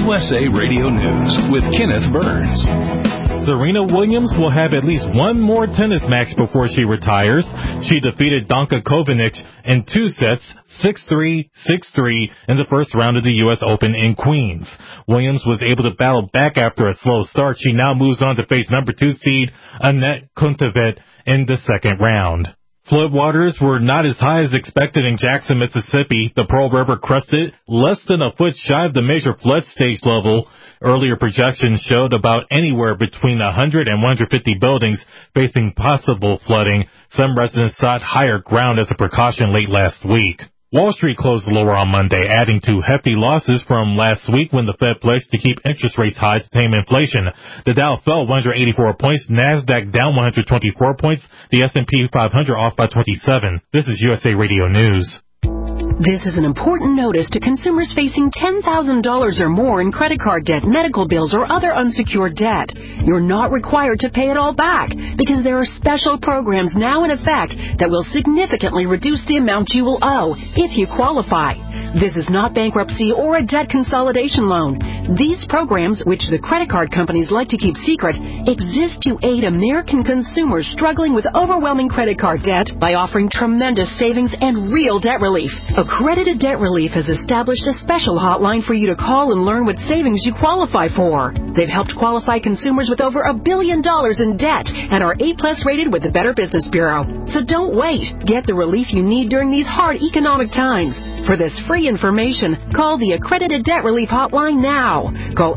USA Radio News with Kenneth Burns. Serena Williams will have at least one more tennis match before she retires. She defeated Danka Kovinic in 2 sets, 6-3, 6-3, in the first round of the U.S. Open in Queens. Williams was able to battle back after a slow start. She now moves on to face number 2 seed Annette Kontaveit in the second round. Floodwaters were not as high as expected in Jackson, Mississippi. The Pearl River crested less than a foot shy of the major flood stage level. Earlier projections showed about anywhere between 100 and 150 buildings facing possible flooding. Some residents sought higher ground as a precaution late last week. Wall Street closed lower on Monday, adding to hefty losses from last week when the Fed pledged to keep interest rates high to tame inflation. The Dow fell 184 points, NASDAQ down 124 points, the S&P 500 off by 27. This is USA Radio News. This is an important notice to consumers facing $10,000 or more in credit card debt, medical bills, or other unsecured debt. You're not required to pay it all back because there are special programs now in effect that will significantly reduce the amount you will owe if you qualify. This is not bankruptcy or a debt consolidation loan. These programs, which the credit card companies like to keep secret, exist to aid American consumers struggling with overwhelming credit card debt by offering tremendous savings and real debt relief. Accredited Debt Relief has established a special hotline for you to call and learn what savings you qualify for. They've helped qualify consumers with over $1 billion in debt and are A+ rated with the Better Business Bureau. So don't wait. Get the relief you need during these hard economic times. For this free information, call the Accredited Debt Relief Hotline now. Call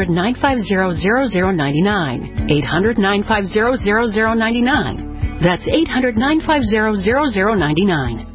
800-950-0099. 800-950-0099. That's 800-950-0099.